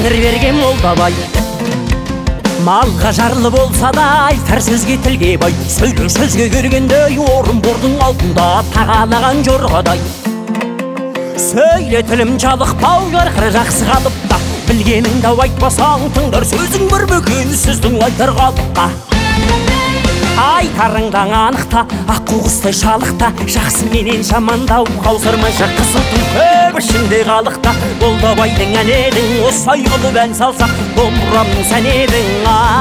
тәңір берген молдабай. Малға жарлы болса да айтар сөзге тілге бай. Сөзге келгендей орынбордың алдында тағалаған жорғадай. Сөйлетілім жалықпау жарқыры жақсы қалыпта. Білгеніңді айтпасаң тыңдар сөзің бір бөкен сіздің айтар қалыпқа. Айтарыңдан анықта, аққу құстай шалықта. Жақсы менен жамандау қаусырмайша қызылтын көп ішінде қалықта. Молдабайдың ән едің, осылай қылып ән салса, домбырамның сән едің.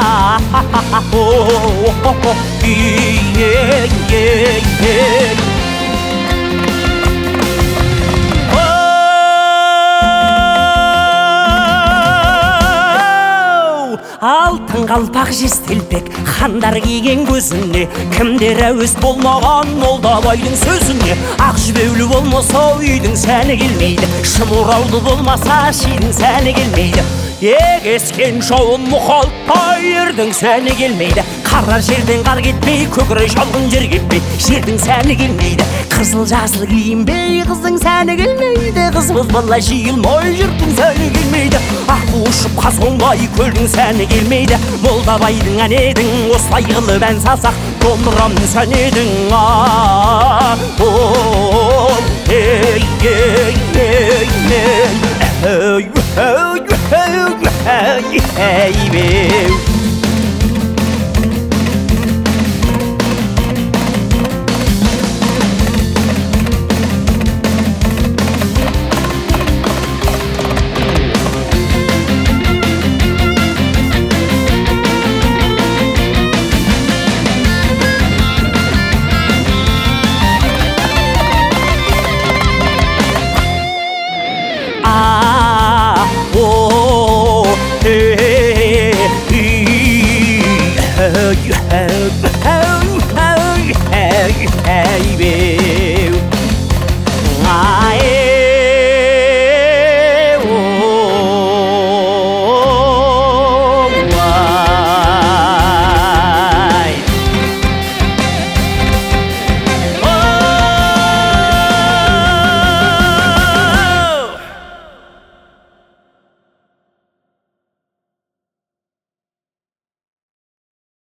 Алтын қалпақ жестелпек хандар киген көзіне, кімдер әуес болмаған молдабайдың сөзіне. Ақ жібеулі болмаса үйдің сәні келмейді, шымыраулы болмаса шидің сәні келмейді. Егескен жауын мұқалтпай ердің сәні келмейді. Қара жерден қар кетпей, көкірек шалғын жер кетпей, жердің сәні келмейді. Қызыл жасыл киінбей, қыздың сәні келмейді. Қыз бозбала жиылмай, жұрттың сәні келмейді. Аққу ұшып қаз оңбай, көлдің сәні келмейді. Молдабайдың ән едің, осылай қылып ән салсақ, домбырамның сән едің. Hey,